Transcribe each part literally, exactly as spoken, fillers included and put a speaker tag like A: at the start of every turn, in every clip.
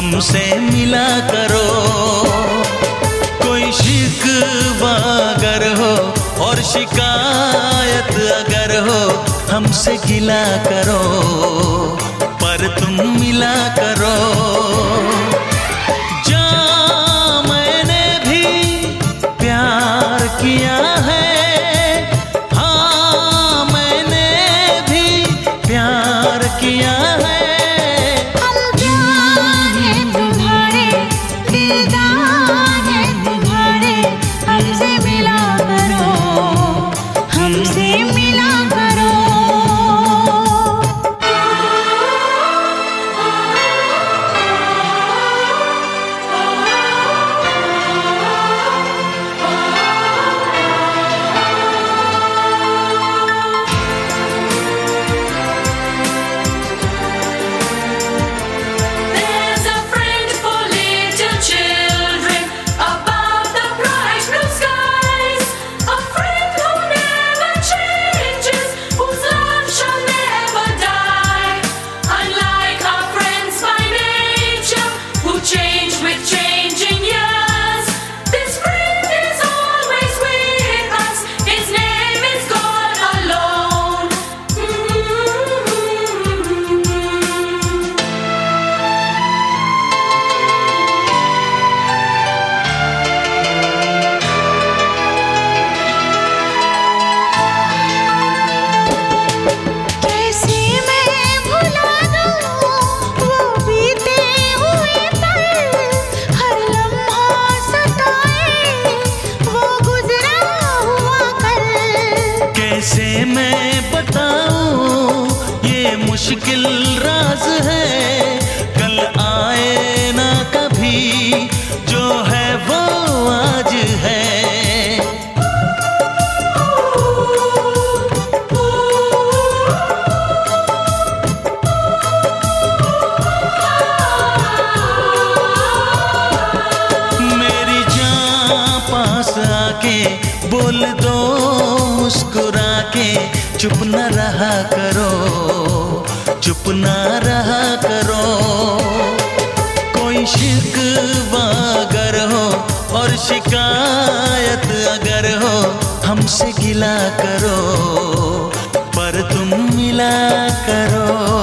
A: हमसे मिला करो। कोई शिकवा अगर हो और शिकायत अगर हो, हमसे गिला करो, पर तुम मिला करो। जा मैंने भी प्यार किया है, हाँ मैंने भी प्यार किया है। कैसे मैं बताऊं ये मुश्किल राज है, कल आए ना कभी, जो है वो आज है। मेरी जान पास आके बोल दो मुस्कुरा के, चुप न रहा करो, चुप न रहा करो। कोई शिकवा अगर हो और शिकायत अगर हो, हमसे गिला करो, पर तुम मिला करो।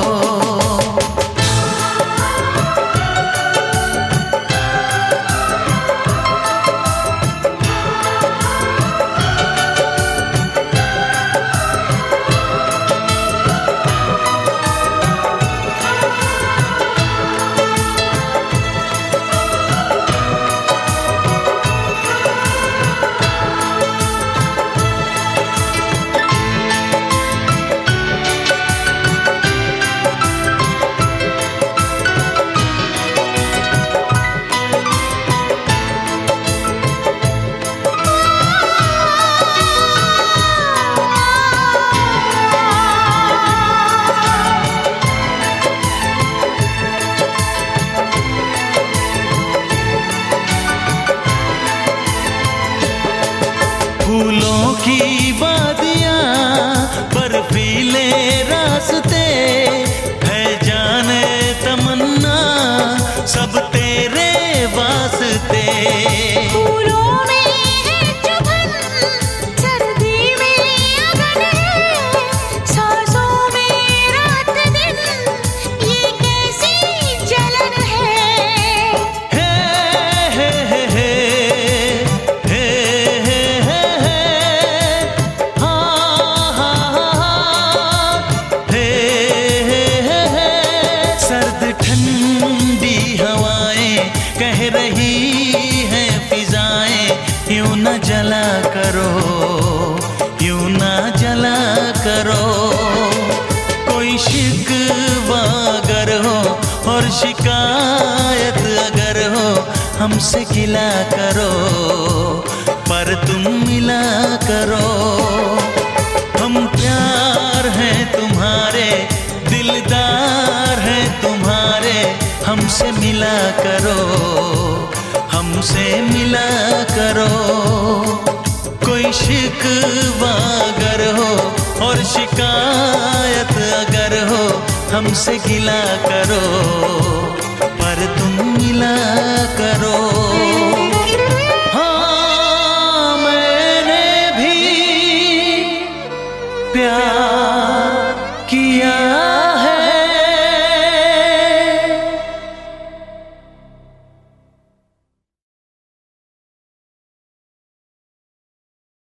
A: फूलों की वादियाँ, बर्फीले रास्ते, है जाने तमन्ना सब तेरे वास्ते।
B: फूलों में है चुभन, सर्दी में अगन है, सांसों में रात दिन, ये कैसी जलन है।
A: हे हे हे हे ठंडी हवाएं कह रही हैं फिजाएं, यूं न जला करो, यूं न जला करो। कोई शिकवा अगर हो और शिकायत अगर हो, हमसे गिला करो, पर तुम मिला करो। हम प्यार हैं तुम्हारे, दिलदार हैं तुम्हारे, हमसे मिला करो, हमसे मिला करो। कोई शिकवा अगर हो और शिकायत अगर हो, हमसे गिला करो,